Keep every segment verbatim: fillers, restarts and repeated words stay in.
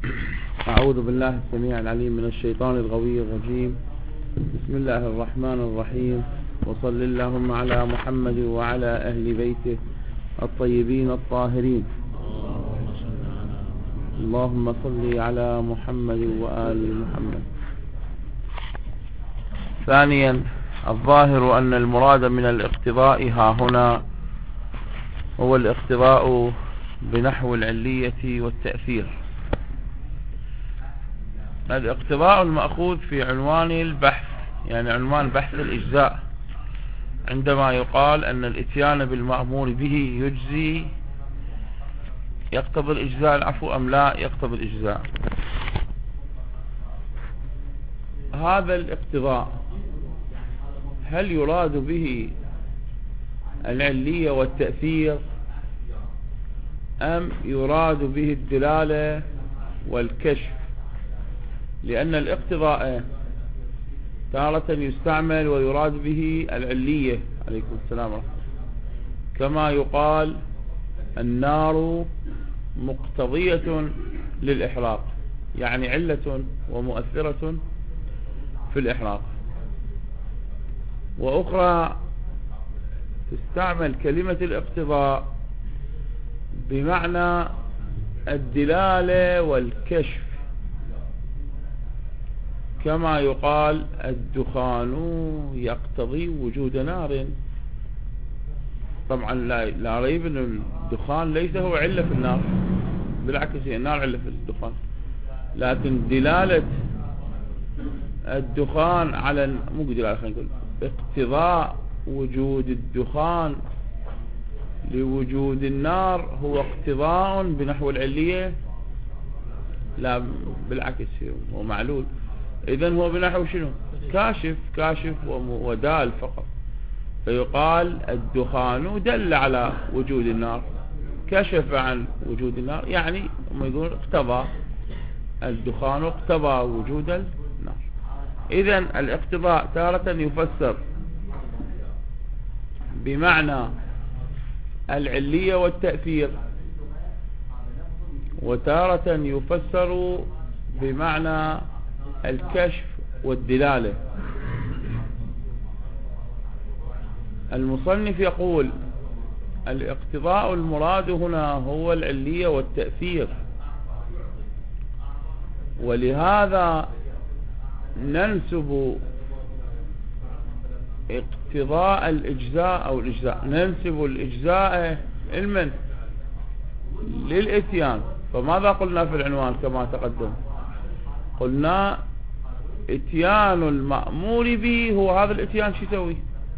أعوذ بالله السميع العليم من الشيطان الغوي الرجيم. بسم الله الرحمن الرحيم، وصل اللهم على محمد وعلى أهل بيته الطيبين الطاهرين. اللهم صل على محمد وآل محمد. ثانيا، الظاهر أن المراد من الاقتضاء ها هنا هو الاقتضاء بنحو العلية والتأثير. الاقتضاء المأخوذ في عنوان البحث، يعني عنوان بحث الإجزاء، عندما يقال أن الإتيان بالمأمور به يجزي يقتضي الإجزاء العفو أم لا يقتضي الإجزاء. هذا الاقتضاء هل يراد به العلية والتأثير أم يراد به الدلالة والكشف؟ لأن الاقتضاء تارة يستعمل ويراد به العلية، عليكم السلام ورحمة الله، كما يقال النار مقتضية للإحراق، يعني علة ومؤثرة في الإحراق. وأخرى تستعمل كلمة الاقتضاء بمعنى الدلالة والكشف، كما يقال الدخان يقتضي وجود نار. طبعا لا, لا ريب أن الدخان ليس هو علة في النار، بالعكس هي النار علة في الدخان، لكن دلالة الدخان على مو دلالة، خلينا نقول اقتضاء وجود الدخان لوجود النار هو اقتضاء بنحو العلية، لا بالعكس هو معلول. إذن هو بنحو شنو؟ كاشف كاشف ودال فقط. فيقال الدخان دل على وجود النار، كشف عن وجود النار، يعني هم يقول اقتضى الدخان اقتضى وجود النار. إذن الاقتضاء تارة يفسر بمعنى العلية والتأثير، وتارة يفسر بمعنى الكشف والدلالة. المصنف يقول الاقتضاء المراد هنا هو العلية والتأثير، ولهذا ننسب اقتضاء الإجزاء أو الإجزاء ننسب الإجزاء علما للإتيان. فماذا قلنا في العنوان كما تقدم؟ قلنا اتيان المأمور به هو هذا الاتيان شو يسوي؟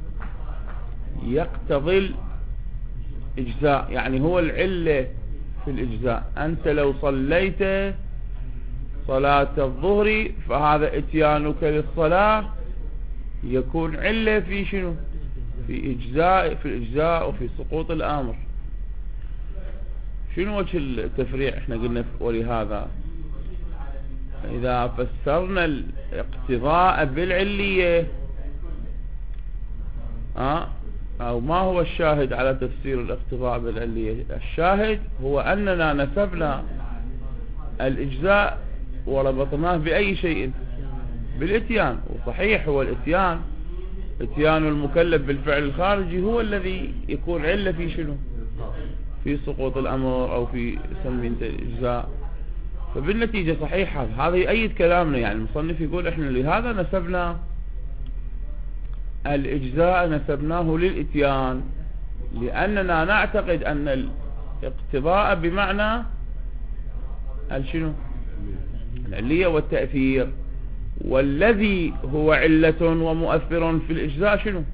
يقتضي الإجزاء، يعني هو العلة في الإجزاء. أنت لو صليت صلاة الظهر فهذا اتيانك للصلاة يكون علة في شنو؟ في إجزاء في الإجزاء وفي سقوط الأمر. شنو وجه التفريع؟ احنا قلنا ولهذا إذا فسرنا الاقتضاء بالعلية أه؟ أو ما هو الشاهد على تفسير الاقتضاء بالعلية؟ الشاهد هو أننا نسبنا الإجزاء وربطناه بأي شيء؟ بالإتيان. وصحيح هو الإتيان، إتيان المكلف بالفعل الخارجي هو الذي يكون علة في شنو؟ في سقوط الأمر أو في سمي الإجزاء. فبالنتيجة صحيح هذا يؤيد كلامنا. يعني المصنف يقول احنا لهذا نسبنا الإجزاء نسبناه للإتيان، لأننا نعتقد أن الاقتضاء بمعنى الشنو؟ العلية والتأثير، والذي هو علة ومؤثر في الإجزاء شنو؟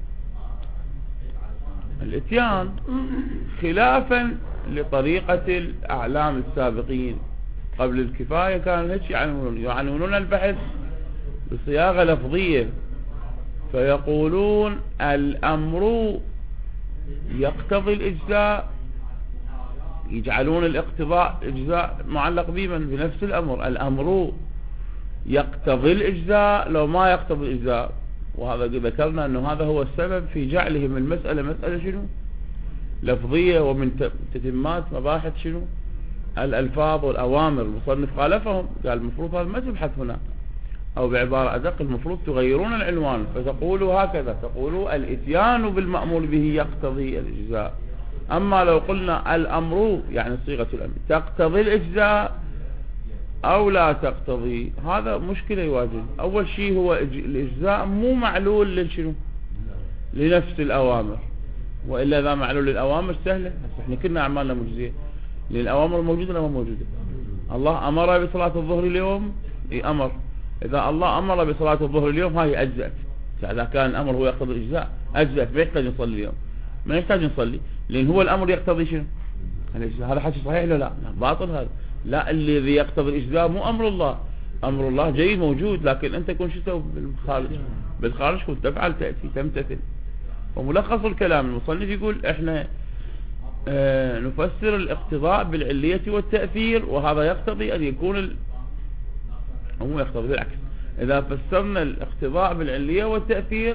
الإتيان، خلافا لطريقة الأعلام السابقين قبل الكفاية. كانوا هيك يعنونون يعنونون البحث بصياغة لفظية، فيقولون الأمر يقتضي الإجزاء، يجعلون الاقتضاء إجزاء معلق بمن؟ بنفس الأمر. الأمر يقتضي الإجزاء لو ما يقتضي الإجزاء. وهذا ذكرنا أنه هذا هو السبب في جعلهم المسألة مسألة شنو؟ لفظية، ومن تتمات مباحث شنو؟ الألفاظ والأوامر المصنف خالفهم، قال المفروض هذا ما تبحث هنا، أو بعبارة أدق المفروض تغيرون العنوان فتقولوا هكذا، تقولوا الإتيان بالمأمور به يقتضي الإجزاء. أما لو قلنا الأمر يعني صيغة الأمر تقتضي الإجزاء أو لا تقتضي، هذا مشكلة يواجه. أول شيء هو الإجزاء مو معلول للشنو، لنفس الأوامر، وإلا إذا معلول للأوامر سهلة. احنا كلنا أعمالنا مجزية، للأوامر موجودة ولا ما موجودة؟ الله أمر بصلاة الظهر اليوم، إيه أمر. إذا الله أمر بصلاة الظهر اليوم هاي أجزأت، إذا كان الأمر هو يقتضي الإجزاء أجزأت، ما يحتاج نصلي اليوم، ما يحتاج نصلي، لأن هو الأمر يقتضي شنو؟ هذا حكي صحيح ولا لا؟ باطل هذا. لا، الذي يقتضي الإجزاء مو أمر الله، أمر الله جيد موجود، لكن أنت كن شو تسوي بالخارج؟ بالخارج كنت تفعل تأتي تمتثل. وملخص الكلام المصنف يقول احنا اه نفسر الاقتضاء بالعلية والتأثير، وهذا يقتضي أن يكون ال... هو يقتضي بالعكس. إذا فسرنا الاقتضاء بالعلية والتأثير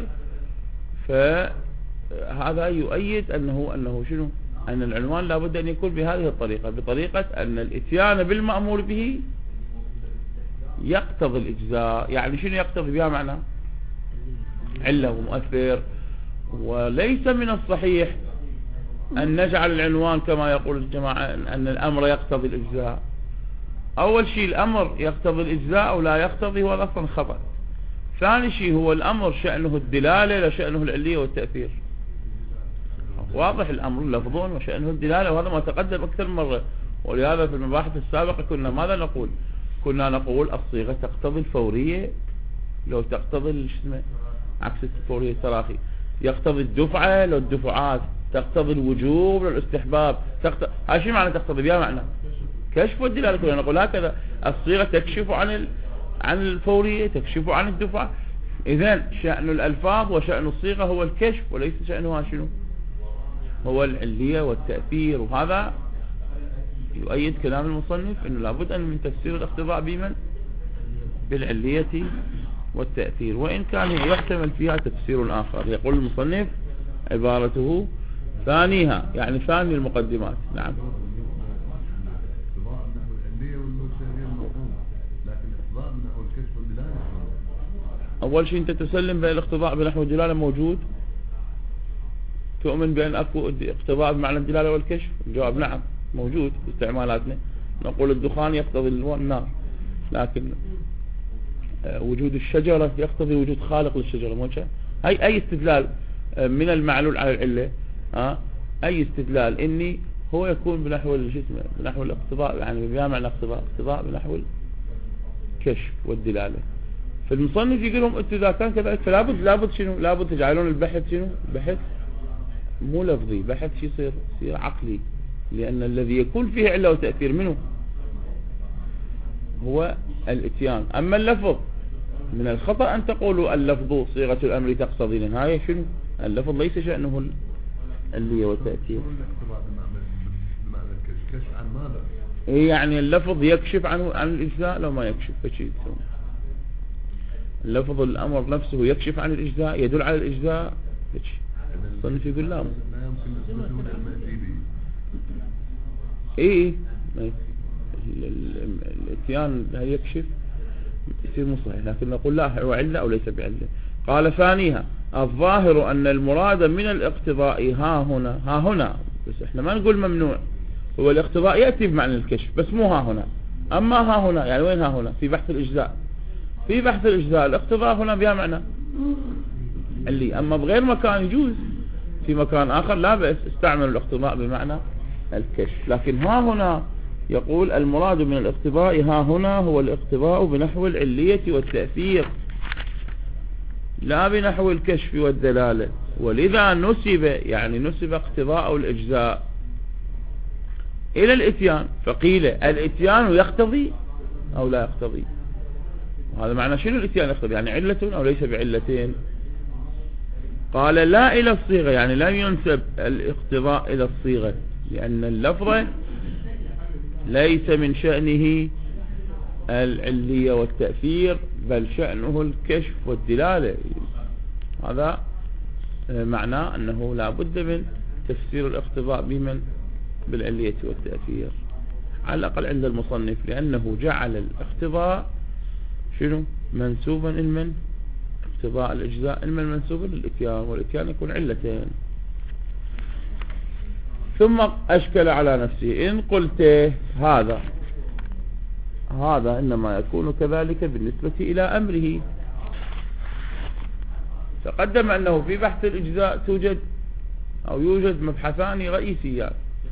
فهذا يؤيد أنه أنه شنو؟ أن العنوان لابد أن يكون بهذه الطريقة، بطريقة أن الإتيان بالمأمور به يقتضي الإجزاء. يعني شنو يقتضي بها؟ معنى علة ومؤثر. وليس من الصحيح أن نجعل العنوان كما يقول الجماعة أن الأمر يقتضي الإجزاء. أول شيء الأمر يقتضي الإجزاء أو لا يقتضي، هو أصلا خطأ. ثاني شيء هو الأمر شأنه الدلالة لا شأنه العلية والتأثير. واضح الأمر لفظون وشأنه الدلالة، وهذا ما تقدم أكثر مرة. ولهذا في المباحث السابقة كنا ماذا نقول؟ كنا نقول الصيغة تقتضي الفورية لو تقتضي عكس الفورية التراخي، يقتضي الدفعة لو الدفعات، تقتضي الوجوب لو الاستحباب، تقتضي هاي شو معنى تقتضي بها؟ معنى كشف والدلالة. كنا نقول هكذا الصيغة تكشف عن ال... عن الفورية، تكشف عن الدفعة. إذن شأن الألفاظ وشأن الصيغة هو الكشف، وليس شأنها شنو؟ هو العلية والتأثير. وهذا يؤيد كلام المصنف انه لابد ان من تفسير الاقتضاء بمن؟ بالعلية والتأثير، وإن كان يحتمل فيها تفسير آخر. يقول المصنف عبارته ثانيها يعني ثاني المقدمات. نعم. أول شيء أنت تسلم بأن الاقتضاء بنحو الدلالة موجود، تؤمن بأن أكو اقتضاء بمعنى الدلالة والكشف؟ الجواب نعم موجود في استعمالاتنا. نقول الدخان يقتضي النار، لكن وجود الشجرة يقتضي وجود خالق للشجرة. مو هاي أي استدلال من المعلول على العلة، ها أي استدلال إني هو يكون بنحو الجسم بنحو الاقتضاء، يعني بمعنى الاقتضاء اقتضاء بنحو الكشف والدلالة. فالمصنف يقول لهم انتوا اذا كان كذلك فلابد لابد شنو؟ لابد تجعلون البحث شنو؟ بحث مو لفظي، بحث شي يصير يصير عقلي، لأن الذي يكون فيه علة وتأثير منه هو الاتيان. أما اللفظ من الخطأ أن تقولوا اللفظ صيغة الأمر تقتضي النهاية. شنو اللفظ؟ ليس شأنه العلة والتأثير. إيه يعني اللفظ يكشف عنه عن الإجزاء لو ما يكشف فشي يسوي. اللفظ الأمر نفسه يكشف عن الإجزاء، يدل على الإجزاء فشي. صنف يقول لا ايه الاتيان يكشف يصير مو صحيح، لكن نقول لا هو علة او ليس بعلة. قال ثانيها الظاهر ان المراد من الاقتضاء ها هنا ها هنا، بس احنا ما نقول ممنوع، هو الاقتضاء يأتي بمعنى الكشف بس مو ها هنا. اما ها هنا يعني وين ها هنا؟ في بحث الاجزاء، في بحث الاجزاء الاقتضاء هنا بها معنى اللي، اما بغير مكان يجوز، في مكان آخر لا بأس استعمل الاقتضاء بمعنى الكشف. لكن ها هنا يقول المراد من الاقتضاء ها هنا هو الاقتضاء بنحو العلية والتأثير لا بنحو الكشف والدلالة. ولذا نسب يعني نسب اقتضاء الإجزاء إلى الإتيان، فقيل الإتيان يقتضي أو لا يقتضي. وهذا معنى شنو الإتيان يقتضي؟ يعني علة أو ليس بعلتين. قال لا إلى الصيغة، يعني لا ينسب الاقتضاء إلى الصيغة، لأن اللفظ ليس من شأنه العلية والتأثير بل شأنه الكشف والدلالة. هذا معناه أنه لا بد من تفسير الاقتضاء بمن؟ بالعلية والتأثير. على الأقل عند المصنف، لأنه جعل الاقتضاء شنو منسوبا المن اقتضاء الإجزاء المن منسوبا للإتيان، والإتيان يكون علتين. ثم أشكل على نفسه إن قلت هذا هذا إنما يكون كذلك بالنسبة إلى أمره. تقدم أنه في بحث الإجزاء توجد أو يوجد مبحثان رئيسيان.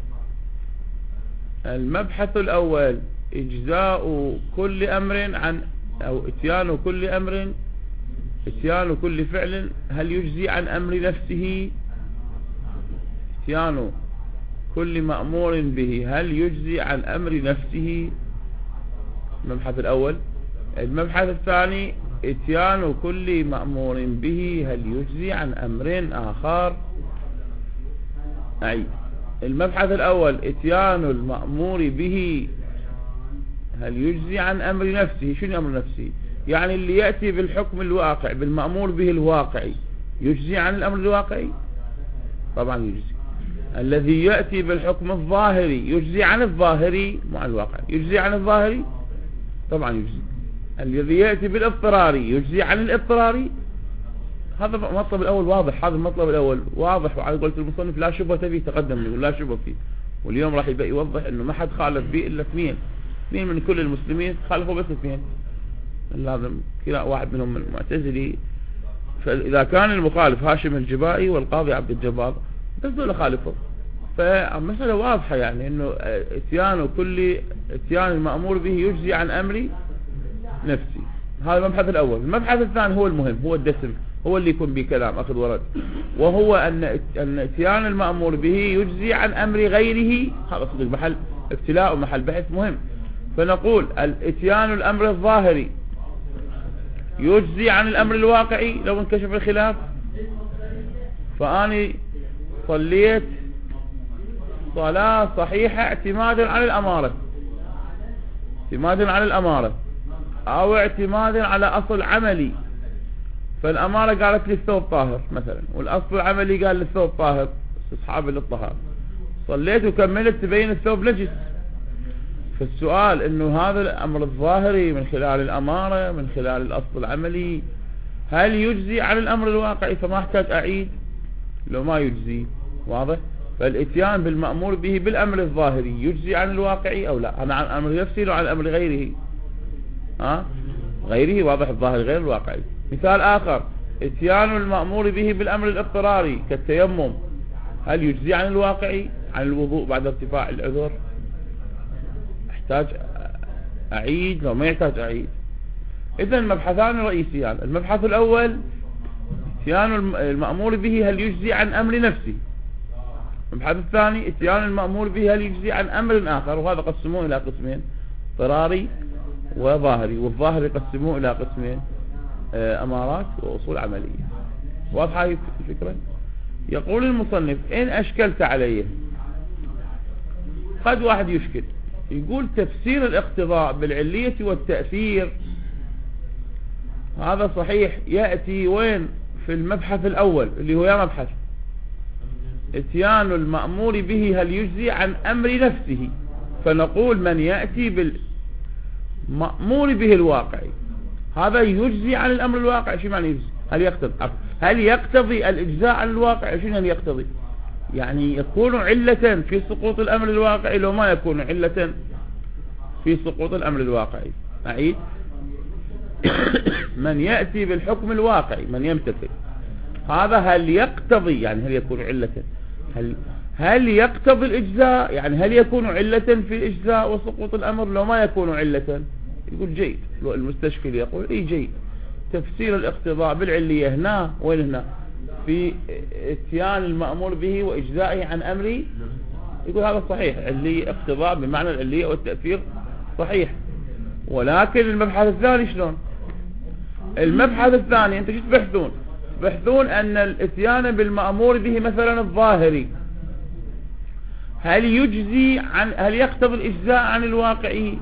المبحث الأول إجزاء كل أمر عن أو إتيان كل أمر إتيان كل فعل هل يجزي عن أمر نفسه، إتيان كل مأمور به هل يجزي عن أمر نفسه، المبحث الأول. المبحث الثاني إتيان كل مأمور به هل يجزي عن أمر آخر. أي المبحث الأول إتيان المأمور به هل يجزي عن أمر نفسه. شنو أمر نفسه؟ يعني اللي يأتي بالحكم الواقع بالمأمور به الواقعي يجزي عن الأمر الواقعي؟ طبعا يجزي. الذي يأتي بالحكم الظاهري يجزي عن الظاهري مع الواقع، يجزي عن الظاهري؟ طبعا يجزي. الذي يأتي بالاضطراري يجزي عن الاضطراري؟ هذا المطلب الأول واضح، هذا المطلب الأول واضح، وعلى قولة المصنف لا شبهة فيه، تقدم لي لا شبهة فيه. واليوم راح يبقى يوضح انه ما حد خالف به الا اثنين اثنين من كل المسلمين خالفوا بس اثنين، لازم كلا واحد منهم المعتزلي. فإذا كان المخالف هاشم الجبائي والقاضي عبد الجبار بس دول خالفوا، فمسألة واضحة يعني انه اتيان كل اتيان المأمور به يجزي عن امر نفسي. هذا المبحث الأول. المبحث الثاني هو المهم، هو الدسم، هو اللي يكون به كلام أخذ ورد، وهو أن أن اتيان المأمور به يجزي عن أمر غيره. هذا صدق محل ابتلاء ومحل بحث مهم. فنقول الاتيان الأمر الظاهري يجزي عن الأمر الواقعي لو انكشف الخلاف. فأني صليت صلاة صحيحة اعتمادا على الأمارة، اعتمادا على الأمارة أو اعتمادا على أصل عملي. فالأمارة قالت لي الثوب طاهر مثلا، والأصل العملي قال للثوب طاهر استصحاب للطهارة. صليت وكملت تبين الثوب نجس. فالسؤال انه هذا الأمر الظاهري من خلال الأمارة من خلال الأصل العملي هل يجزي عن الأمر الواقعي؟ فما احتاج أعيد لو ما يجزي. واضح؟ فالاتيان بالمأمور به بالأمر الظاهري يجزي عن الواقعي أو لا؟ أنا عن الأمر نفسي لو عن الأمر غيره؟ ها؟ غيره واضح، الظاهر غير الواقعي. مثال آخر اتيان المأمور به بالأمر الاضطراري كالتيمم هل يجزي عن الواقعي عن الوضوء بعد ارتفاع العذر؟ احتاج أعيد لو ما يحتاج أعيد. إذن المبحثان الرئيسيان، المبحث الأول اتيان المأمور به هل يجزي عن أمر نفسه، المبحث الثاني اتيان المأمور به هل يجزي عن أمر آخر، وهذا قسموه إلى قسمين اضطراري وظاهري، والظاهر يقسموه إلى قسمين أمارات وأصول عملية. واضحة الفكرة؟ يقول المصنف إن أشكلت عليه، قد واحد يشكل يقول تفسير الاقتضاء بالعلية والتأثير هذا صحيح يأتي وين؟ في المبحث الأول اللي هو يا مبحث اتيان المأمور به هل يجزي عن أمر نفسه. فنقول من يأتي بالمأمور به الواقعي هذا يجزي عن الأمر الواقعي. شو معنى يجزي؟ هل يقتضي هل يقتضي الإجزاء عن الواقع؟ شو يعني يقتضي؟ يعني يكون علة في سقوط الأمر الواقعي لو ما يكون علة في سقوط الأمر الواقعي. أعيد من يأتي بالحكم الواقعي من يمتثل هذا هل يقتضي، يعني هل يكون علة، هل هل يقتضي الإجزاء، يعني هل يكون علة في الإجزاء وسقوط الأمر لو ما يكون علة؟ يقول جيد. المستشكل يقول اي جيد. تفسير الاقتضاء بالعلية هنا وين؟ هنا في اتيان المأمور به وإجزائه عن أمري. يقول هذا صحيح، علية اقتضاء بمعنى العلية والتأثير صحيح. ولكن المبحث الثاني شلون؟ المبحث الثاني انت شو تبحثون؟ تبحثون ان الاتيان بالمأمور به مثلا الظاهري هل يجزي عن هل يقتضي الإجزاء عن الواقعي؟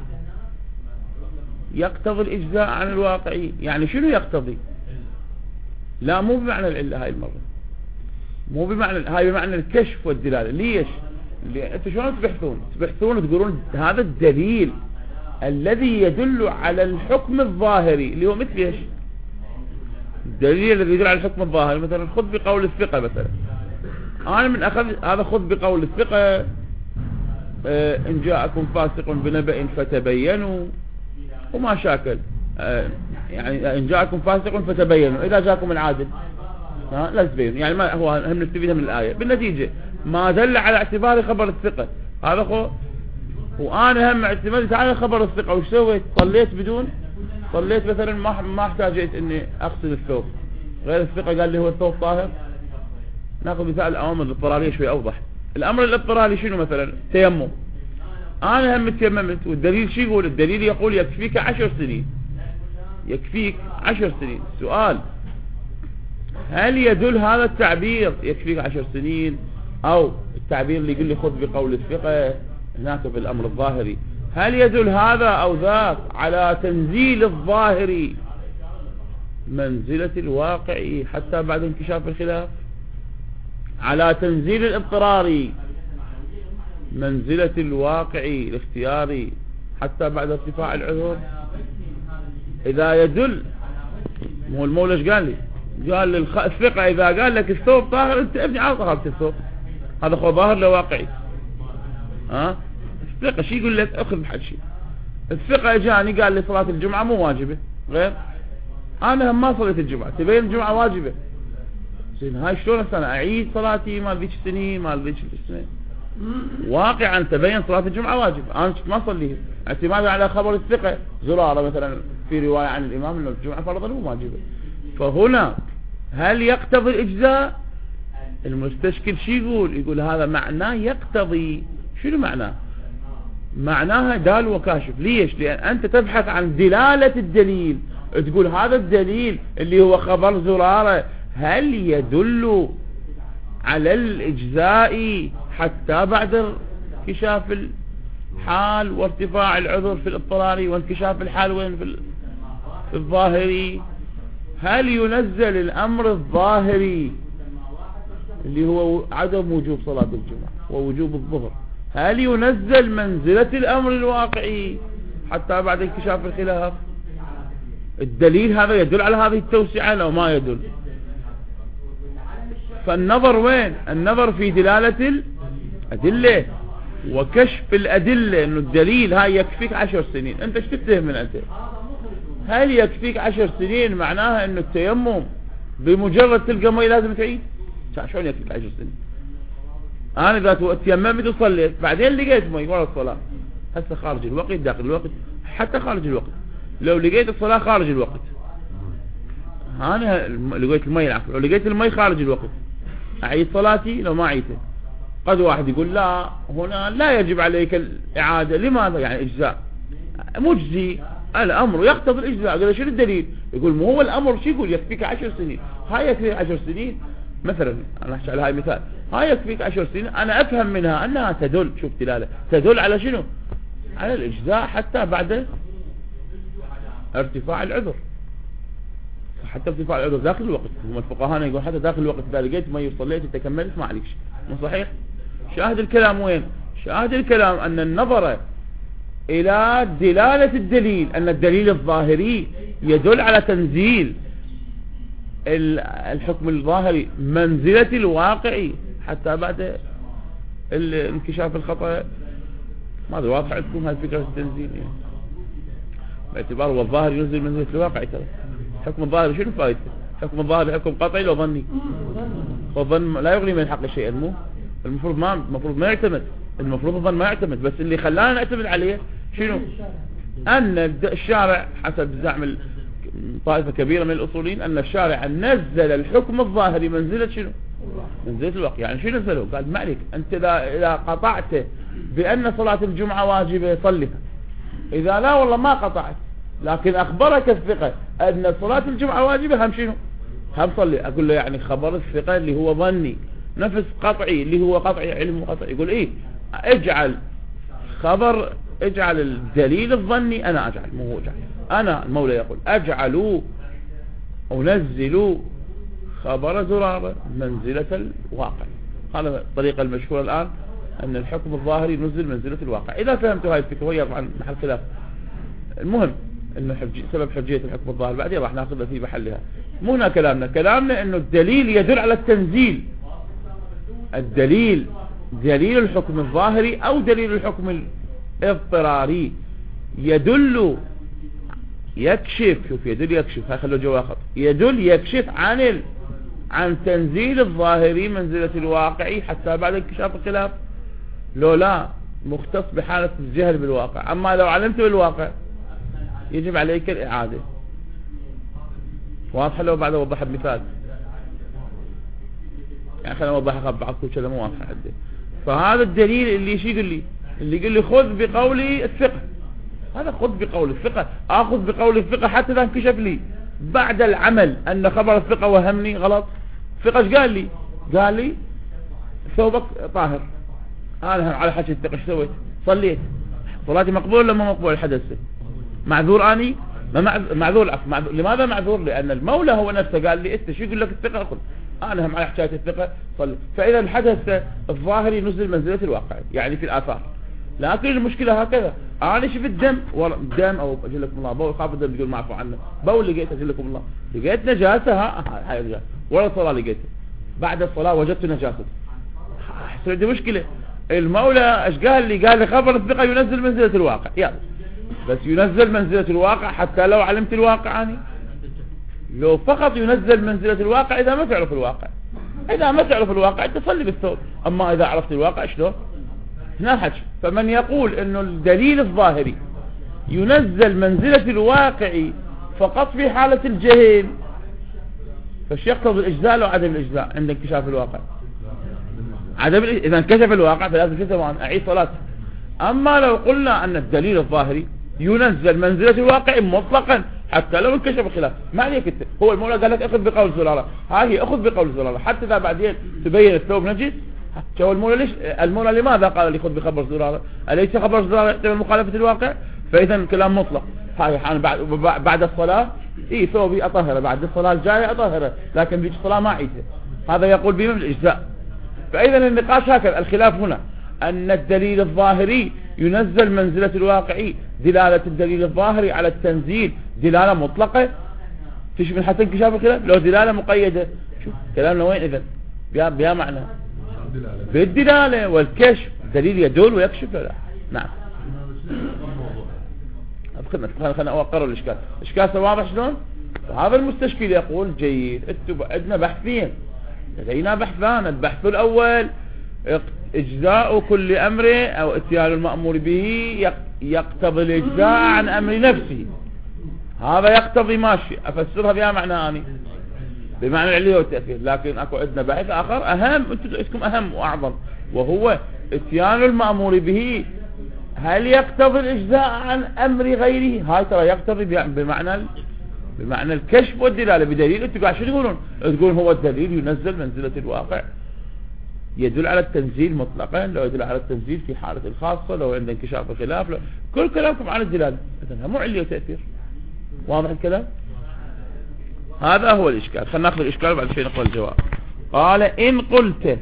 يقتضي الإجزاء عن الواقعي يعني شنو يقتضي؟ لا مو بمعنى العلة هاي المرة، مو بمعنى هاي بمعنى الكشف والدلالة. ليش؟ انتوا شلون تبحثون تبحثون تقولون هذا الدليل الذي يدل على الحكم الظاهري اللي هو مثل ايش؟ الدليل الذي يدل على الحكم الظاهري مثلا خذ بقول الثقة مثلا، انا من اخذ هذا خذ بقول الثقة اه ان جاءكم فاسق بنبأ فتبينوا وما شاكل، اه يعني ان جاءكم فاسق فتبينوا، اذا جاءكم العادل ها لا تبين، يعني ما هو هم نستفيدها من الآية بالنتيجة ما دل على اعتبار خبر الثقة هذا خو، وانا هم اعتمدت على خبر الثقة وش سويت؟ صليت بدون صليت مثلا ما ما احتاجت اني اغسل الثوب، غير الثقة قال لي هو الثوب طاهر. ناخذ مثال الأوامر الاضطرارية شوي أوضح. الأمر الاضطراري شنو مثلا؟ تيمم، أنا هم تيممت والدليل شو يقول؟ الدليل يقول يكفيك عشر سنين، يكفيك عشر سنين. سؤال، هل يدل هذا التعبير يكفيك عشر سنين أو التعبير اللي يقول لي خذ بقول الثقة هناك في الأمر الظاهري، هل يدل هذا أو ذاك على تنزيل الظاهري منزلة الواقعي حتى بعد انكشاف الخلاف، على تنزيل الاضطراري منزلة الواقعي الاختياري حتى بعد ارتفاع العذر؟ إذا يدل، مو المولى ايش قال لي؟ قال للثقة إذا قال لك الثوب طاهر انت ابني على طهارة الثوب، هذا هو ظاهر لواقعي. ها الثقة شي يقول لك اخذ بحد شيء. الثقة اجاني قال لي صلاة الجمعة مو واجبة، غير انا هم ما صليت الجمعة، تبين الجمعة واجبة، زين هاي شلون انا اعيد صلاتي مال ذيك السنين مال ذيك السنين؟ واقعا تبين صلاة الجمعة واجبة، انا كنت ما اصليها اعتمادا على خبر الثقة. زرارة مثلا في رواية عن الامام انه الجمعة فرضا مو واجبة. فهنا هل يقتضي الاجزاء؟ المستشكل شي يقول؟ يقول هذا معناه يقتضي. شنو معناه؟ معناها دال وكاشف. ليش؟ لأن أنت تبحث عن دلالة الدليل، تقول هذا الدليل اللي هو خبر زرارة هل يدل على الإجزاء حتى بعد انكشاف الحال وارتفاع العذر في الاضطراري وانكشاف الحال وين في الظاهري؟ هل ينزل الأمر الظاهري اللي هو عدم وجوب صلاة الجمعة ووجوب الظهر، هل ينزل منزلة الأمر الواقعي حتى بعد انكشاف الخلاف؟ الدليل هذا يدل على هذه التوسعة لو ما يدل؟ فالنظر وين؟ النظر في دلالة الأدلة وكشف الأدلة. انه الدليل هاي يكفيك عشر سنين، انت ايش تتهم من انت؟ هل يكفيك عشر سنين معناها انه التيمم بمجرد تلقى مي لازم تعيد؟ شلون يكفيك عشر سنين؟ انا اذا تيممت وصليت بعدين لقيت مي ورا الصلاة، هسه خارج الوقت داخل الوقت، حتى خارج الوقت لو لقيت الصلاة خارج الوقت، انا لقيت المي العفو، لو لقيت المي خارج الوقت اعيد صلاتي لو ما عيدت؟ قد واحد يقول لا هنا لا يجب عليك الاعادة. لماذا؟ يعني اجزاء مجزي، الامر يقتضي الاجزاء. قال شنو الدليل؟ يقول مو هو الامر شو يقول؟ يكفيك عشر سنين. هاي يكفيك عشر سنين مثلا، انا احكي على هاي مثال، هاي يكفيك عشر سنين، انا افهم منها انها تدل، شوف دلالة تدل على شنو؟ على الاجزاء حتى بعد ارتفاع العذر، حتى ارتفاع العذر داخل الوقت. هم الفقهاء يقول حتى داخل الوقت اذا لقيت ما يصليت انت كملت ما عليك شيء. مو صحيح؟ شاهد الكلام وين؟ شاهد الكلام ان النظر الى دلالة الدليل، ان الدليل الظاهري يدل على تنزيل الحكم الظاهري منزلة الواقعي حتى بعد انكشاف الخطأ. ماذا واضح عندكم هذه فكرة التنزيل؟ يعني باعتبار هو الظاهر ينزل منزلة الواقعي. ترى حكم الظاهر شنو فائدته؟ حكم الظاهر حكم قطعي لو ظني، والظن لا يغني من حق شيئا. مو المفروض ما المفروض ما يعتمد، المفروض الظن ما يعتمد، بس اللي خلانا نعتمد عليه شنو؟ ان الشارع حسب زعم طائفة كبيرة من الأصوليين أن الشارع نزل الحكم الظاهري منزلة شنو؟ منزلة الواقع. يعني شنو نزله؟ قال ما عليك أنت إذا, إذا قطعت بأن صلاة الجمعة واجبة صلها، إذا لا والله ما قطعت لكن أخبرك الثقة أن صلاة الجمعة واجبة هم شنو؟ هم صلي. أقول له يعني خبر الثقة اللي هو ظني نفس قطعي اللي هو قطعي علم قطعي. يقول إيه اجعل خبر، اجعل الدليل الظني، أنا أجعل مو هو اجعل، أنا المولى يقول أجعلوا أنزلوا خبر زرارة منزلة الواقع. هذا الطريقة المشهورة الآن أن الحكم الظاهري نزل منزلة الواقع. إذا فهمتوا هاي الفكرة، وهي طبعا محل خلاف. المهم انه حجي سبب حجية الحكم الظاهر بعدين راح ناخذها في محلها. مو هنا كلامنا، كلامنا انه الدليل يدل على التنزيل. الدليل دليل الحكم الظاهري او دليل الحكم الاضطراري يدل يكشف، شوف يدل يكشف، هاي خلوه جوا خط، يدل يكشف عن ال... عن تنزيل الظاهري منزلة الواقعي حتى بعد انكشاف الخلاف. لو لا مختص بحالة الجهل بالواقع، اما لو علمت بالواقع يجب عليك الإعادة. واضح؟ لو بعد اوضحها بمثال، يعني خلينا نوضحها بعض كذا مو واضحة عندي. فهذا الدليل اللي شي يقول لي، اللي يقول لي خذ بقولي الثقة، هذا خذ بقول الثقة، اخذ بقول الثقة حتى اذا انكشف لي بعد العمل ان خبر الثقة وهمني غلط. الثقة ايش قال لي؟ قال لي ثوبك طاهر. انا على حكي الثقة ايش سويت؟ صليت، صلاتي مقبول ولا ما مقبول؟ الحدث معذور اني؟ ما معذور العفو. معذور. لماذا معذور؟ لان المولى هو نفسه قال لي انت شو يقول لك الثقة اخذ، انا هم على حكاية الثقة صلي. فاذا الحدث الظاهري نزل منزلة الواقع يعني في الاثار. لكن المشكلة هكذا، انا شفت دم ورا دم او اجلكم الله بول، خاف الدم يقول معفو عنه، بول لقيت اجلكم الله، لقيت نجاسة، ها هاي نجاسة، ولا الصلاة لقيتها، بعد الصلاة وجدت نجاسة، حصل عندي مشكلة. المولى ايش قال لي؟ قال لي خبر الثقة ينزل منزلة الواقع، يلا بس ينزل منزلة الواقع حتى لو علمت الواقع اني، لو فقط ينزل منزلة الواقع اذا ما تعرف الواقع، اذا ما تعرف الواقع تصلي بالثوب، اما اذا عرفت الواقع شلون؟ هنا الحكي. فمن يقول انه الدليل الظاهري ينزل منزلة الواقع فقط في حالة الجهل، فش يقتضي الاجزاء لو عدم الاجزاء عند انكشاف الواقع؟ عدم الإجزاء. اذا انكشف الواقع فلازم شو اسوي؟ اعيد صلاتي. اما لو قلنا ان الدليل الظاهري ينزل منزلة الواقع مطلقا حتى لو انكشف الخلاف، ما عليك انت، هو المولى قال لك اخذ بقول زرارة، هاي هي اخذ بقول زرارة حتى اذا بعدين تبين الثوب نجس. شو المولى ليش؟ المولى لماذا قال لي خذ بخبر زرارة؟ أليس خبر زرارة يحتمل مخالفة الواقع؟ فاذا كلام مطلق. هاي حال بعد بعد الصلاة اي ثوبي اطهره، بعد الصلاة الجاية اطهره، لكن بيجي الصلاة ما اعيدها، هذا يقول به من الاجزاء. فاذا النقاش هكذا، الخلاف هنا ان الدليل الظاهري ينزل منزلة الواقعي، دلالة الدليل الظاهري على التنزيل دلالة مطلقة تشمل من حتى انكشاف الخلاف، لو دلالة مقيدة شوف كلامنا وين اذا؟ بيا, بيا معنى بالدلالة والكشف، دليل يدل ويكشف لا. نعم خلنا خلنا اقرر الاشكال. الاشكال واضح شلون؟ هذا المستشكل يقول جيد، انتم عندنا بحثين، لدينا بحثان. البحث الاول اجزاء كل امر او اتيان المأمور به يقتضي الاجزاء عن امر نفسه، هذا يقتضي ماشي، افسرها بها معنى اني بمعنى العلية والتأثير. لكن اكو عندنا بحث اخر اهم، انتم عندكم اهم واعظم، وهو اتيان المأمور به هل يقتضي الاجزاء عن امر غيره؟ هاي ترى يقتضي بمعنى بمعنى الكشف والدلالة بدليل. انتم قاعد شو تقولون؟ تقولون هو الدليل ينزل منزلة الواقع، يدل على التنزيل مطلقا، لو يدل على التنزيل في حالة الخاصة، لو عند انكشاف الخلاف، لو كل كلامكم عن الدلالة، إذن مو علية وتأثير. واضح الكلام؟ هذا هو الإشكال. خلنا نأخذ الإشكال بعد شيء نقول الجواب. قال إن قلت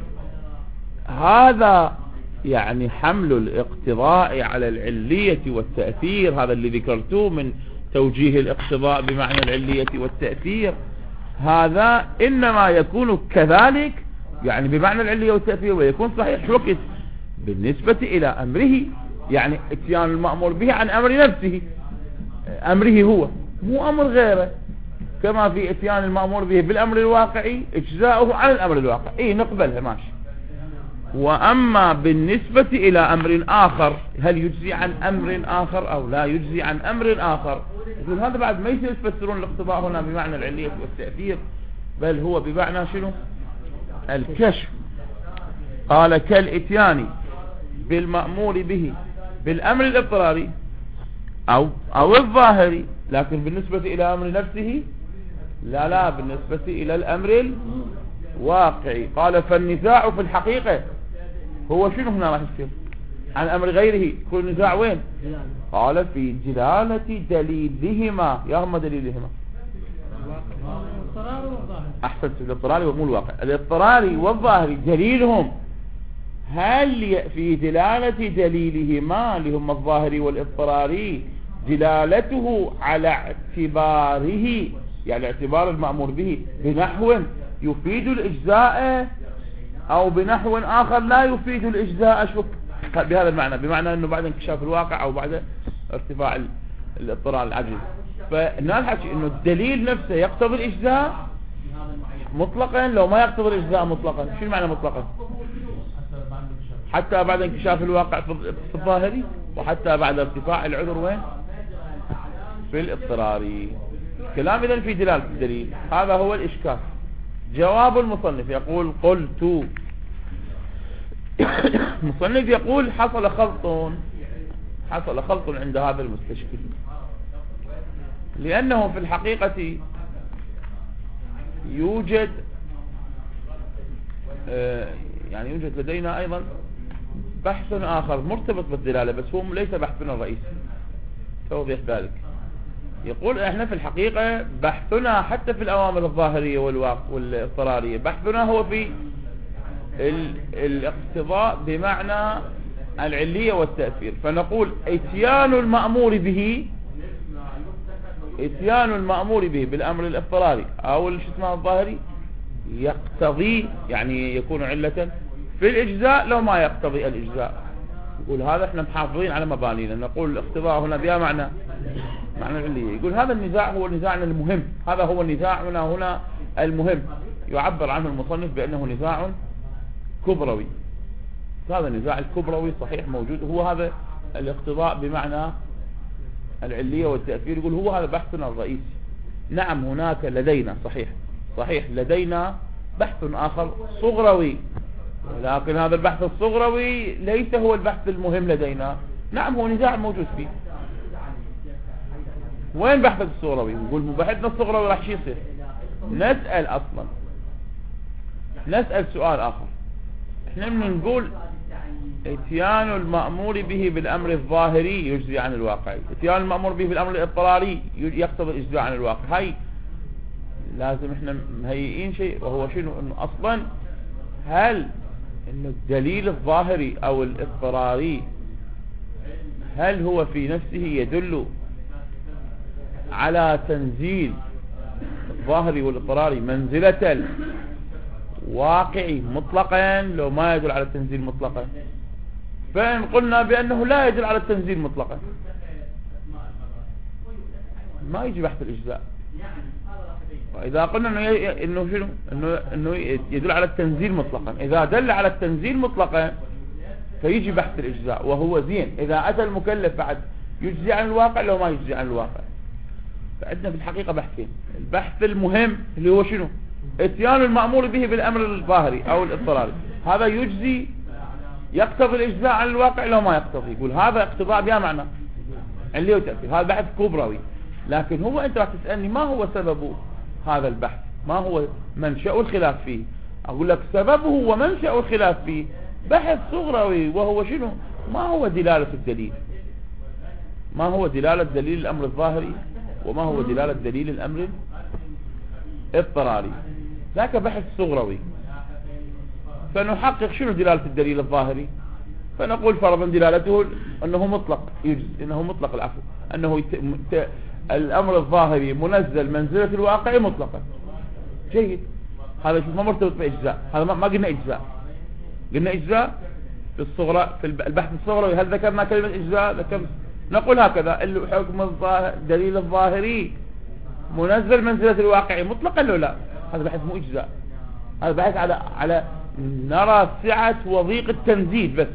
هذا يعني حمل الاقتضاء على العلية والتأثير، هذا اللي ذكرتوه من توجيه الاقتضاء بمعنى العلية والتأثير، هذا إنما يكون كذلك يعني بمعنى العلية والتأثير، ويكون صحيح وقت بالنسبة إلى أمره، يعني اتيان المأمور به عن أمر نفسه، أمره هو مو أمر غيره، كما في اتيان المأمور به بالأمر الواقعي اجزاؤه عن الأمر الواقعي، إيه نقبلها ماشي. وأما بالنسبة إلى أمر آخر هل يجزي عن أمر آخر أو لا يجزي عن أمر آخر؟ يقول هذا بعد ما يصير يفسرون الاقتضاء هنا بمعنى العلية والتأثير، بل هو بمعنى شنو؟ الكشف. قال كالاتيان بالمأمور به بالأمر الاضطراري أو, أو الظاهري، لكن بالنسبة إلى أمر نفسه لا لا بالنسبة إلى الأمر الواقعي. قال فالنزاع في الحقيقة هو شنو هنا راح يصير؟ عن أمر غيره. كل نزاع وين؟ قال في جلالة دليلهما. يا هم دليلهما احسنت، الاضطراري ومو الواقع، الاضطراري والظاهري دليلهم هل في دلالة دليلهما اللي هم الظاهري والاضطراري دلالته على اعتباره، يعني اعتبار المأمور به بنحو يفيد الإجزاء أو بنحو آخر لا يفيد الإجزاء؟ شوف بهذا المعنى، بمعنى أنه بعد انكشاف الواقع أو بعد ارتفاع الاضطرار العجز. فنالحكي أنه الدليل نفسه يقتضي الإجزاء مطلقا لو ما يقتضي الإجزاء مطلقا. شو المعنى مطلقا؟ حتى بعد انكشاف الواقع في الظاهري، وحتى بعد ارتفاع العذر وين؟ في الاضطراري. كلام إذن في دلالة الدليل، هذا هو الإشكال. جواب المصنف يقول قلت، المصنف يقول حصل خلط حصل خلط عند هذا المستشكل، لأنه في الحقيقة يوجد يعني يوجد لدينا أيضا بحث آخر مرتبط بالدلالة، بس هو ليس بحثنا الرئيسي. توضيح ذلك، يقول احنا في الحقيقة بحثنا حتى في الأوامر الظاهرية والاضطرارية بحثنا هو في الاقتضاء بمعنى العلية والتأثير. فنقول اتيان المأمور به اتيان المأمور به بالأمر الاضطراري أو شو اسمه الظاهري يقتضي، يعني يكون علة في الإجزاء لو ما يقتضي الإجزاء. يقول هذا احنا محافظين على مبانينا، نقول الاقتضاء هنا بها معنى معنى العلية. يقول هذا النزاع هو نزاعنا المهم، هذا هو النزاع هنا هنا المهم، يعبر عنه المصنف بأنه نزاع كبروي. هذا النزاع الكبروي صحيح موجود، هو هذا الاقتضاء بمعنى العلية والتأثير. يقول هو هذا بحثنا الرئيسي. نعم هناك لدينا صحيح صحيح لدينا بحث آخر صغروي، لكن هذا البحث الصغروي ليس هو البحث المهم لدينا. نعم هو نزاع موجود فيه. وين بحثك الصغروي؟ يقول بحثنا الصغروي راح شو يصير؟ نسأل أصلا نسأل سؤال آخر. احنا بنقول اتيان المأمور به بالأمر الظاهري يجزي عن الواقعي، اتيان المأمور به بالأمر الاضطراري يقتضي الإجزاء عن الواقع. هاي لازم احنا مهيئين شيء، وهو شنو؟ انه اصلا هل انه الدليل الظاهري او الاضطراري هل هو في نفسه يدل على تنزيل الظاهري والاضطراري منزلة الواقعي مطلقا لو ما يدل على التنزيل مطلقا؟ فإن قلنا بأنه لا يدل على التنزيل مطلقا ما يجي بحث الإجزاء. وإذا قلنا إنه ي... إنه شنو إنه إنه يدل على التنزيل مطلقا، إذا دل على التنزيل مطلقا فيجي بحث الإجزاء، وهو زين إذا أتى المكلف بعد يجزي عن الواقع لو ما يجزي عن الواقع. فعندنا في الحقيقة بحثين. البحث المهم اللي هو شنو؟ اتيان المأمور به بالأمر الظاهري أو الاضطراري، هذا يجزي يقتضي الإجزاء عن الواقع لو ما يقتضي. يقول هذا اقتضاء بها معنى عليه وتأثير، هذا بحث كبروي. لكن هو أنت راح تسألني ما هو سبب هذا البحث، ما هو منشأ الخلاف فيه؟ أقول لك سببه ومنشأ الخلاف فيه بحث صغروي، وهو شنو؟ ما هو دلالة الدليل، ما هو دلالة دليل الأمر الظاهري وما هو دلالة دليل الأمر الاضطراري. ذاك بحث صغروي. فنحقق شنو دلالة الدليل الظاهري، فنقول فرضا دلالته أنه مطلق يجز إنه مطلق العفو أنه يت... ت... الأمر الظاهري منزل منزلة الواقع مطلقا. جيد، هذا شوف ما مرتبط بإجزاء، هذا ما, ما قلنا إجزاء، قلنا إجزاء في الصغرى في البحث الصغروي. هل ذكرنا كلمة إجزاء؟ ذكر نقول هكذا الحكم الظاهر دليل الظاهري منزل منزلة الواقع مطلقا لو لا، هذا بحث مو إجزاء، هذا بحث على على نرى سعة وضيق التنزيل بس.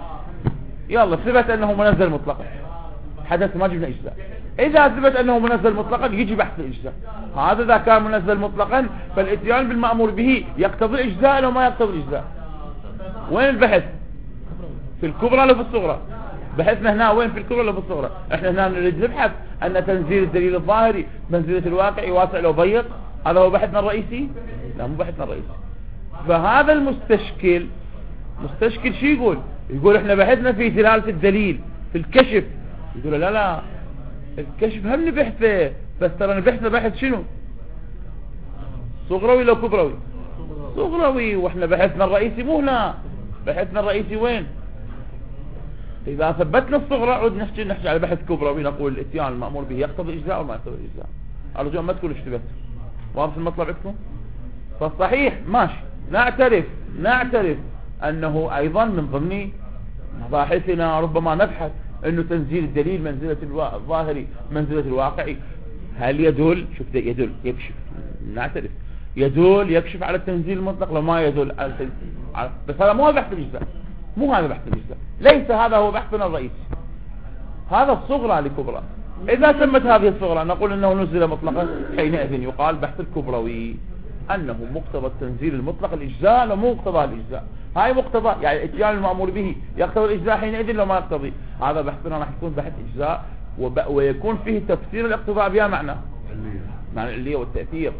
يلا ثبت أنه منزل مطلقا، حدث ما جبنا إجزاء. إذا ثبت أنه منزل مطلقا يجي بحث الإجزاء. هذا إذا كان منزل مطلقا فالإتيان بالمأمور به يقتضي الإجزاء لو ما يقتضي الإجزاء. وين البحث؟ في الكبرى لو في الصغرى؟ بحثنا هنا وين؟ في الكبرى لو في الصغرى؟ احنا هنا نريد نبحث أن تنزيل الدليل الظاهري منزلة الواقع واسع لو ضيق، هذا هو بحثنا الرئيسي؟ لا مو بحثنا الرئيسي. فهذا المستشكل مستشكل شو يقول؟ يقول احنا بحثنا في دلالة الدليل في الكشف. يقول لا لا الكشف هم نبحثه، بس ترى نبحثه بحث شنو؟ صغروي لو كبروي؟ صغروي. واحنا بحثنا الرئيسي مو هنا، بحثنا الرئيسي وين؟ إذا ثبتنا الصغرى عود نحكي نحكي على بحث كبروي، نقول الاتيان المأمور به يقتضي الإجزاء أو ما يقتضي الإجزاء. أرجو أن ما تكونوا اشتبهتوا. واضح المطلب عندكم؟ فالصحيح ماشي، نعترف نعترف أنه أيضا من ضمن مباحثنا ربما نبحث أنه تنزيل الدليل منزلة الظاهري منزلة الواقعي. هل يدل؟ شوف يدل يكشف، نعترف يدل يكشف على التنزيل المطلق لو ما يدل على التنزيل. بس هذا مو بحث الإجزاء، مو هذا بحث الإجزاء، ليس هذا هو بحثنا الرئيسي، هذا الصغرى لكبرى. إذا تمت هذه الصغرى نقول أنه نزل مطلقا، حينئذ يقال بحث الكبروي أنه مقتضى التنزيل المطلق الإجزاء لو مو مقتضى الإجزاء. هاي مقتضى يعني اتيان المأمور به يقتضي الإجزاء حينئذ لو ما يقتضي. هذا بحثنا راح يكون بحث إجزاء ويكون فيه تفسير الاقتضاء بها معنى معنى العلية والتأثير.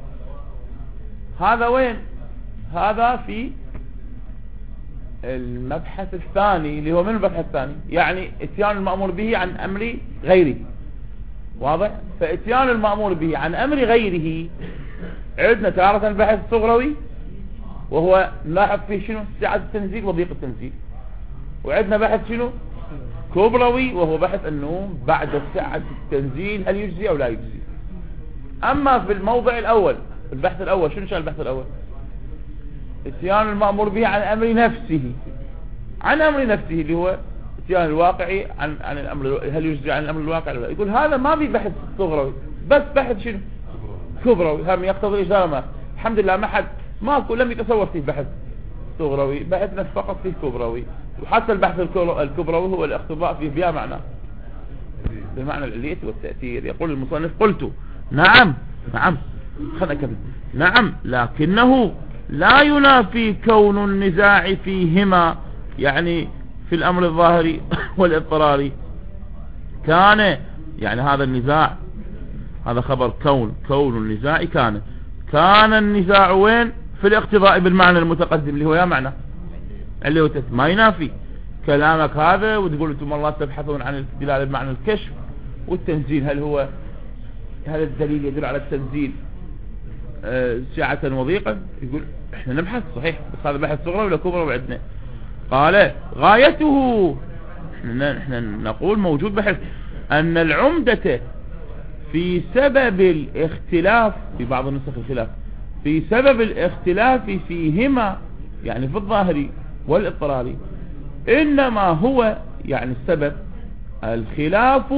هذا وين؟ هذا في المبحث الثاني اللي هو من المبحث الثاني، يعني اتيان المأمور به عن أمر غيره. واضح؟ فاتيان المأمور به عن أمر غيره عندنا تارة البحث الصغروي وهو نلاحظ فيه شنو؟ سعة التنزيل وضيق التنزيل. وعندنا بحث شنو؟ كبروي وهو بحث أنه بعد سعة التنزيل هل يجزي أو لا يجزي. أما في الموضع الأول البحث الأول شنو شان البحث الأول؟ اتيان المأمور به عن أمر نفسه، عن أمر نفسه اللي هو اتيان الواقعي عن عن الأمر هل يجزي عن الأمر الواقعي ولا لا. يقول هذا ما في بحث صغروي بس بحث شنو؟ كبروي. هم يقتضي إجزاء. الحمد لله ما حد ماكو لم يتصور فيه بحث صغروي، بحثنا فقط فيه كبروي. وحتى البحث الكبروي هو الاقتضاء فيه بها معنى بمعنى العلية والتأثير. يقول المصنف قلت نعم نعم خلنا كمل نعم لكنه لا ينافي كون النزاع فيهما، يعني في الأمر الظاهري والاضطراري كان، يعني هذا النزاع هذا خبر كون كون النزاع كان كان النزاع وين؟ في الاقتضاء بالمعنى المتقدم اللي هو يا معنى اللي هو ما ينافي كلامك هذا وتقول انتم الله تبحثون عن الدلالة بمعنى الكشف والتنزيل. هل هو هل الدليل يدل على التنزيل آه سعة وضيقا؟ يقول احنا نبحث صحيح بس هذا بحث صغرى ولا كبرى وعندنا. قال غايته احنا نقول موجود بحث ان العمدة في سبب الاختلاف في بعض النسخ الخلاف في سبب الاختلاف فيهما، يعني في الظاهري والاضطراري، انما هو يعني السبب الخلاف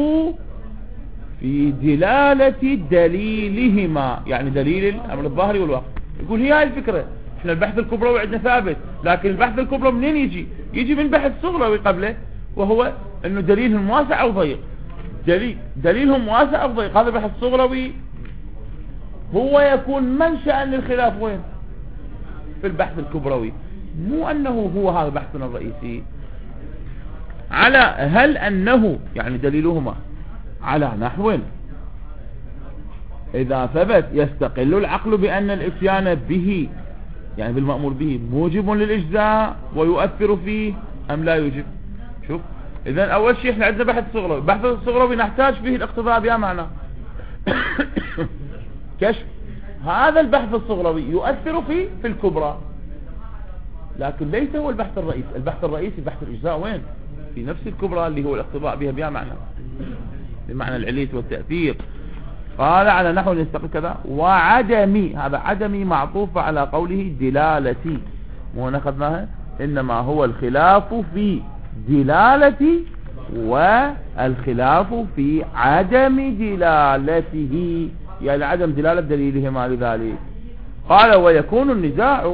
في دلالة دليلهما، يعني دليل الامر الظاهري والواقع. يقول هي هاي الفكرة. احنا البحث الكبروي عندنا ثابت، لكن البحث الكبروي منين يجي؟ يجي من بحث صغروي قبله وهو انه دليلهم واسع او ضيق. دليل دليلهم واسع او ضيق، هذا البحث الصغروي هو يكون منشأ للخلاف وين؟ في البحث الكبروي. مو انه هو هذا بحثنا الرئيسي. على هل انه يعني دليلهما على نحو اذا ثبت يستقل العقل بان الاتيان به يعني بالمأمور به موجب للإجزاء ويؤثر فيه ام لا يوجب. شوف اذا اول شيء احنا عندنا بحث صغروي، بحث الصغروي نحتاج فيه الاقتضاء بها معنى كشف. هذا البحث الصغروي يؤثر فيه في الكبرى، لكن ليس هو البحث الرئيسي. البحث الرئيسي بحث الإجزاء وين؟ في نفس الكبرى اللي هو الاقتضاء بها بها معنى بمعنى العلية والتأثير. قال على نحو يستقل كذا وعدمي، هذا عدمي معطوف على قوله دلالتي، مو ناخذناها انما هو الخلاف في دلالتي والخلاف في عدم دلالته، يعني عدم دلالة دليلهما لذلك. قال ويكون النزاع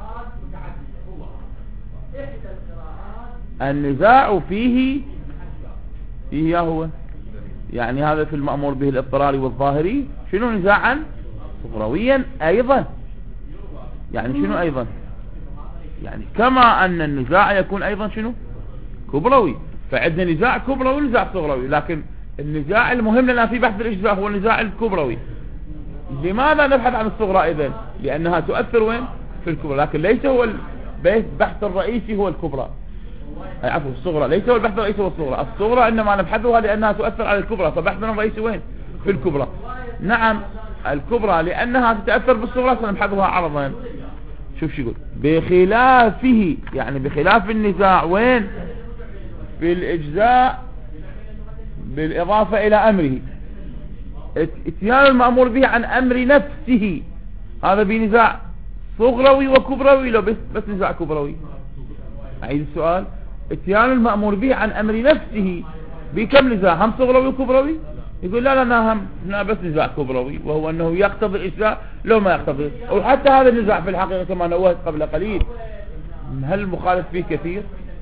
النزاع فيه فيه هو يعني هذا في المأمور به الاضطراري والظاهري شنو نزاعا صغرويا ايضا. يعني شنو ايضا؟ يعني كما ان النزاع يكون ايضا شنو كبروي، فعندنا نزاع كبروي ونزاع صغروي، لكن النزاع المهم لنا في بحث الإجزاء هو النزاع الكبروي. لماذا نبحث عن الصغرى اذن؟ لانها تؤثر وين؟ في الكبرى، لكن ليس هو البحث الرئيسي هو الكبرى. عفوا الصغرى ليس هو البحث الرئيسي هو الصغرى. الصغرى انما نبحثها لانها تؤثر على الكبرى، فبحثنا الرئيسي وين؟ في الكبرى. نعم الكبرى لانها تتأثر بالصغرى سنبحثها عرضا. شوف شو يقول بخلافه، يعني بخلاف النزاع وين؟ في الإجزاء بالإضافة إلى أمره. اتيان المأمور به عن أمر نفسه، هذا بنزاع صغروي وكبروي، لو بس, بس نزاع كبروي. أعيد السؤال، اتيان المأمور به عن أمر نفسه بكم نزاع؟ هم صغروي وكبروي؟ يقول لا لا لا هم هنا بس نزاع كبروي، وهو أنه يقتضي الإجزاء لو ما يقتضي. وحتى هذا النزاع في الحقيقة كما نوهت قبل قليل، هل المخالف فيه كثير؟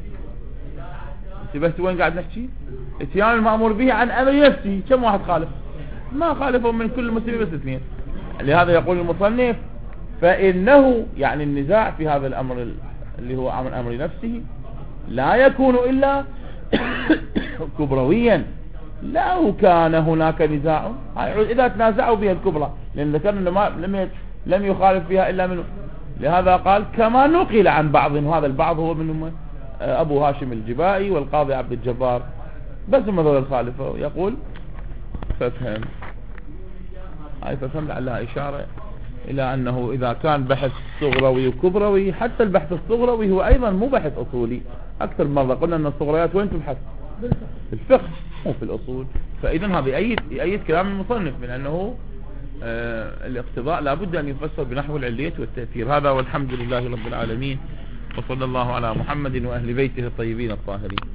بس وين قاعد نحكي؟ اتيان المأمور به عن أمر نفسه، كم واحد خالف؟ ما خالفهم من كل المسلمين بس اثنين. لهذا يقول المصنف فإنه يعني النزاع في هذا الأمر اللي هو عن أمر نفسه لا يكون إلا كبرويا لو كان هناك نزاع، إذا تنازعوا بها الكبرى، لأن ذكرنا ما لم لم يخالف فيها إلا منه. لهذا قال كما نقل عن بعض، وهذا البعض هو منهم أبو هاشم الجبائي والقاضي عبد الجبار، بس هم ذول الخالفة. يقول فافهم، هاي فافهم لعلها إشارة إلى أنه إذا كان بحث صغروي وكبروي، حتى البحث الصغروي هو أيضا مو بحث أصولي. أكثر مرة قلنا أن الصغريات وين تبحث؟ في الفقه مو في الأصول. فإذا هذا يأيد, يأيد كلام المصنف من أنه آه الاقتضاء لابد أن يفسر بنحو العلية والتأثير. هذا والحمد لله رب العالمين، وصلى الله على محمد وأهل بيته الطيبين الطاهرين.